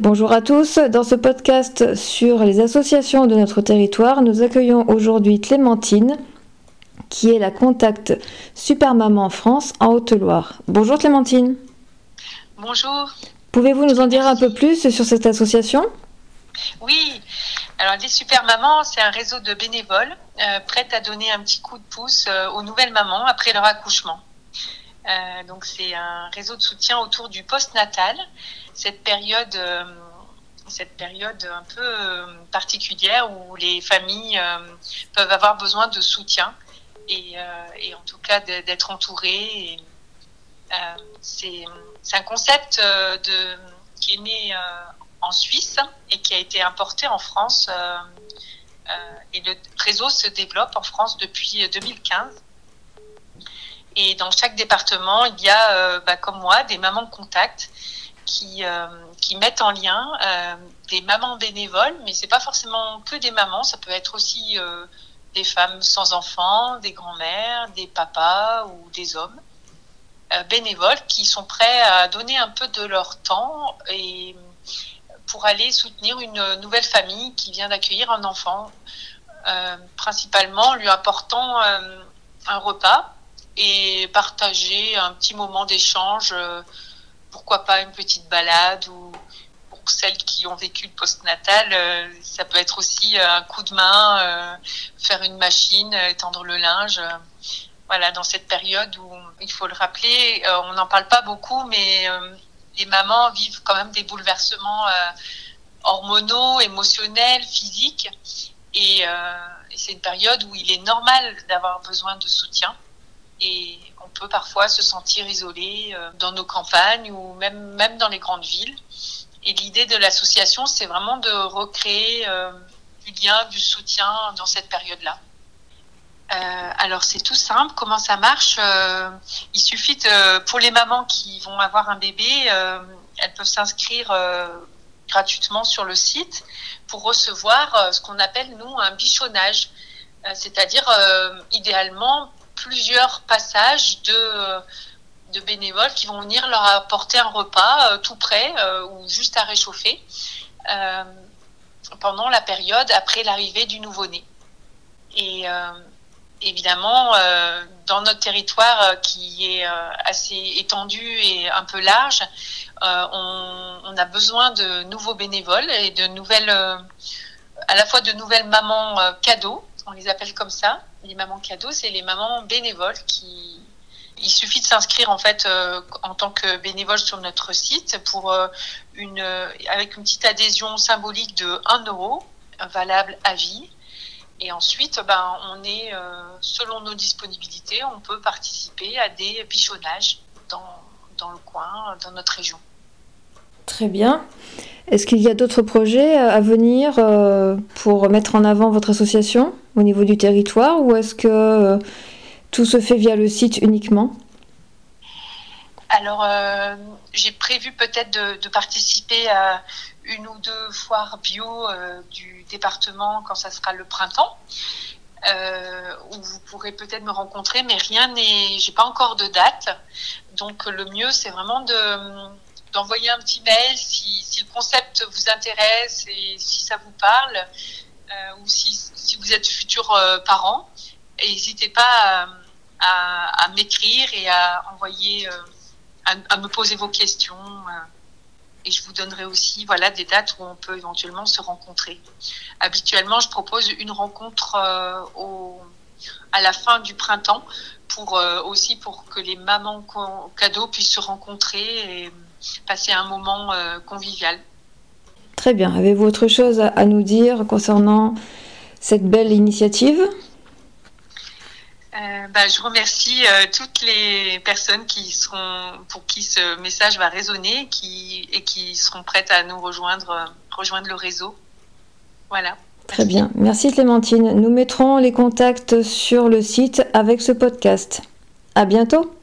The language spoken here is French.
Bonjour à tous, dans ce podcast sur les associations de notre territoire, nous accueillons aujourd'hui Clémentine, qui est la contact Super Maman France en Haute-Loire. Bonjour Clémentine. Bonjour. Pouvez-vous nous en dire un peu plus sur cette association ? Oui, alors les Super Mamans, c'est un réseau de bénévoles prêtes à donner un petit coup de pouce aux nouvelles mamans après leur accouchement. Donc c'est un réseau de soutien autour du post-natal, cette période un peu particulière où les familles peuvent avoir besoin de soutien et en tout cas d'être entourées. C'est un concept qui est né en Suisse et qui a été importé en France. Et le réseau se développe en France depuis 2015. Et dans chaque département, il y a, comme moi, des mamans de contact qui mettent en lien des mamans bénévoles, mais c'est pas forcément que des mamans, ça peut être aussi des femmes sans enfants, des grands-mères, des papas ou des hommes bénévoles qui sont prêts à donner un peu de leur temps et pour aller soutenir une nouvelle famille qui vient d'accueillir un enfant, principalement lui apportant un repas et partager un petit moment d'échange, pourquoi pas une petite balade, ou pour celles qui ont vécu le postnatal, ça peut être aussi un coup de main, faire une machine, étendre le linge. Voilà, dans cette période où, il faut le rappeler, on n'en parle pas beaucoup, mais les mamans vivent quand même des bouleversements hormonaux, émotionnels, physiques. Et c'est une période où il est normal d'avoir besoin de soutien. Et on peut parfois se sentir isolé dans nos campagnes ou même dans les grandes villes. Et l'idée de l'association, c'est vraiment de recréer du lien, du soutien dans cette période-là. Alors c'est tout simple, comment ça marche il suffit pour les mamans qui vont avoir un bébé, elles peuvent s'inscrire gratuitement sur le site pour recevoir ce qu'on appelle nous un bichonnage, c'est-à-dire idéalement plusieurs passages de bénévoles qui vont venir leur apporter un repas tout prêt ou juste à réchauffer pendant la période après l'arrivée du nouveau-né. Et évidemment, dans notre territoire qui est assez étendu et un peu large, on a besoin de nouveaux bénévoles et de nouvelles, à la fois de nouvelles mamans cadeaux, on les appelle comme ça. Les mamans cadeaux, c'est les mamans bénévoles il suffit de s'inscrire en fait en tant que bénévole sur notre site pour avec une petite adhésion symbolique de 1 euro, valable à vie. Et ensuite, on est, selon nos disponibilités, on peut participer à des bichonnages dans le coin, dans notre région. Très bien. Est-ce qu'il y a d'autres projets à venir pour mettre en avant votre association au niveau du territoire, ou est-ce que tout se fait via le site uniquement ? Alors, j'ai prévu peut-être de participer à une ou deux foires bio du département quand ça sera le printemps, où vous pourrez peut-être me rencontrer, mais j'ai pas encore de date. Donc le mieux, c'est vraiment d'envoyer un petit mail si le concept vous intéresse et si ça vous parle, ou si vous êtes futur parent. Et n'hésitez pas à m'écrire et à envoyer, à me poser vos questions. Et je vous donnerai aussi des dates où on peut éventuellement se rencontrer. Habituellement, je propose une rencontre à la fin du printemps pour que les mamans cadeaux puissent se rencontrer et passer un moment convivial. Très bien. Avez-vous autre chose à nous dire concernant cette belle initiative ? Je remercie toutes les personnes pour qui ce message va résonner et qui seront prêtes à nous rejoindre le réseau. Voilà. Très bien. Merci Clémentine. Nous mettrons les contacts sur le site avec ce podcast. À bientôt.